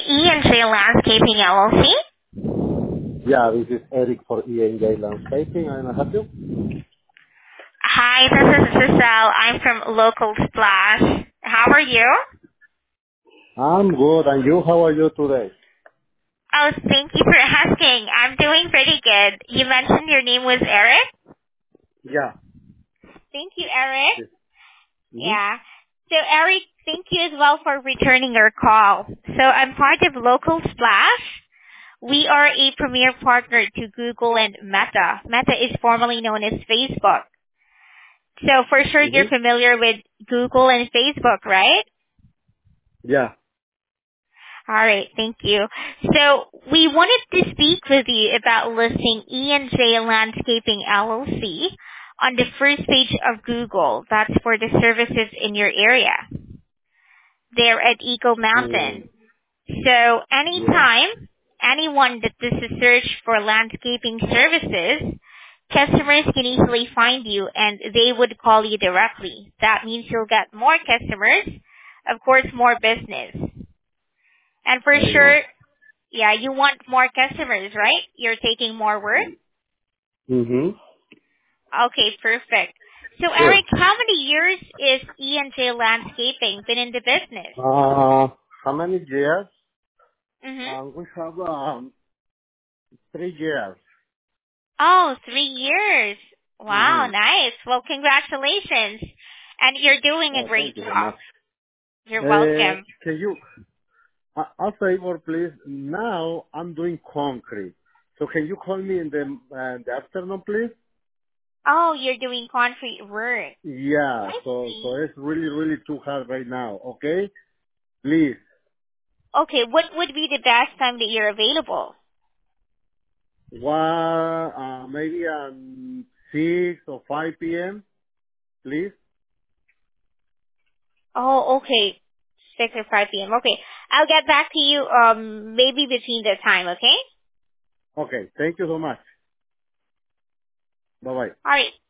E&J Landscaping LLC. Yeah, this is Eric for E&J Landscaping. I help you? Hi, this is Giselle. I'm from Local Splash. How are you? I'm good. And you, how are you today? Oh, thank you for asking. I'm doing pretty good. You mentioned your name was Eric? Yeah. Thank you, Eric. Yes. Mm-hmm. Yeah. So, Eric, thank you as well for returning our call. So, I'm part of Local Splash. We are a premier partner to Google and Meta. Meta is formerly known as Facebook. So, for sure, you're Mm-hmm. familiar with Google and Facebook, right? Yeah. All right, thank you. So we wanted to speak with you about listing E&J Landscaping LLC on the first page of Google. That's for the services in your area. There at Eagle Mm. Mountain. So Yeah. anytime anyone that does a search for landscaping services, customers can easily find you and they would call you directly. That means you'll get more customers, of course, more business. And for I know. sure, yeah, you want more customers, right? You're taking more work? Mm-hmm. Okay, perfect. So Good. Eric, how many years is E&J Landscaping been in the business? How many years? Mm-hmm. We have 3 years. Oh, 3 years. Wow, Mm-hmm. nice. Well, congratulations. And you're doing a Oh, great thank you so job. much. You're welcome. Can you, a favor, please? Now I'm doing concrete. So can you call me in the afternoon, please? Oh, you're doing concrete work. Yeah, I so see. it's really too hard right now. Okay, please. Okay, what would be the best time that you're available? Maybe 6 or 5 p.m. Please. Oh, okay. 6 or 5 p.m. Okay. I'll get back to you maybe between the time, okay? Okay, thank you so much. Bye bye. All right.